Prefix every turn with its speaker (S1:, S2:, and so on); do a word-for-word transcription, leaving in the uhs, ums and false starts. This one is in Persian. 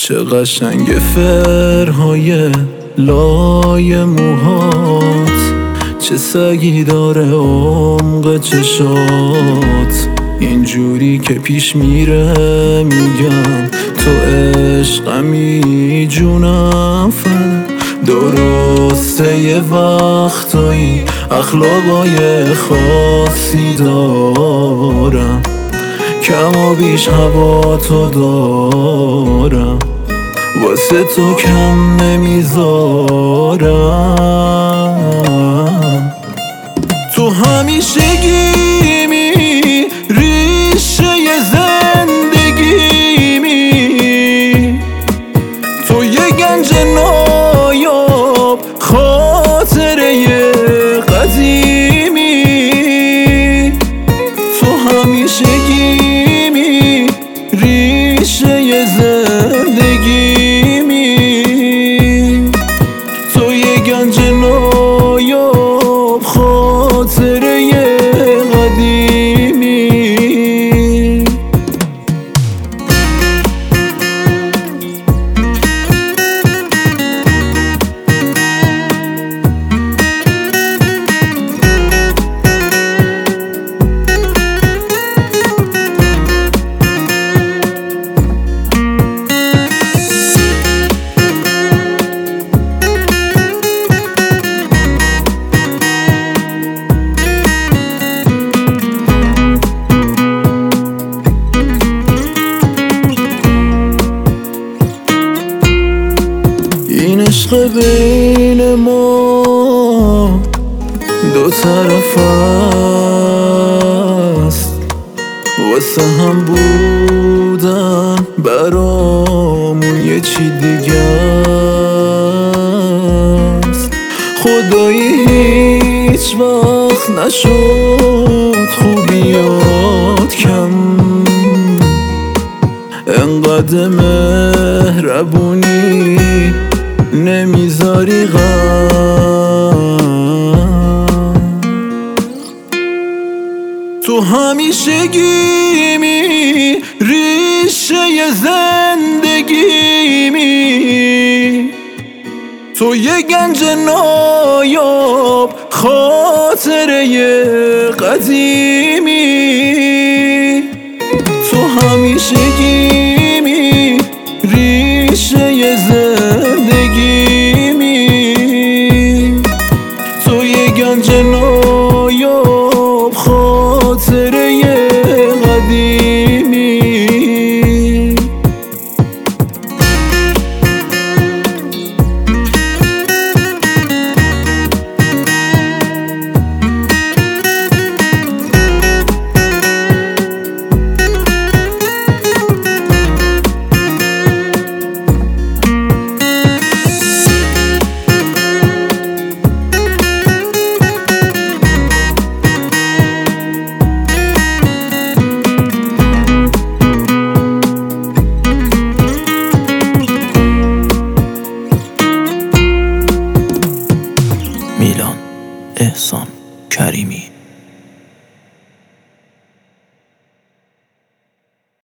S1: چه قشنگ فرهای لای موهات، چه سگی داره عمق چشات. اینجوری که پیش میره میگم تو عشقمی جونم فن. درسته یه وقتایی اخلاقای خاصی دارم، کم و بیش هوا تو دارم، واسه تو کم نمیذارم. تو همیشگیمی، ریشه زندگیمی، تو یه گنج نایاب، خاطره قدیمی. تو همیشگیمی، ریشه زندگیمی، تو یه گنج نایاب، خاطره قدیمی. این عشق بین ما دو طرف است، واسه هم بودن برامون یه چی دیگه است. خدایی هیچ وقت نشد خوبیات کم، انقدر مهربونی نمیذاری غم. تو همیشگیمی، ریشه زندگیمی، تو یه گنج نایاب، خاطره قدیمی. تو همیشگیمی، ریشه زندگیمی، تو یه گنج نایاب، خاطره قدیمی.
S2: میلان احسان کریمی.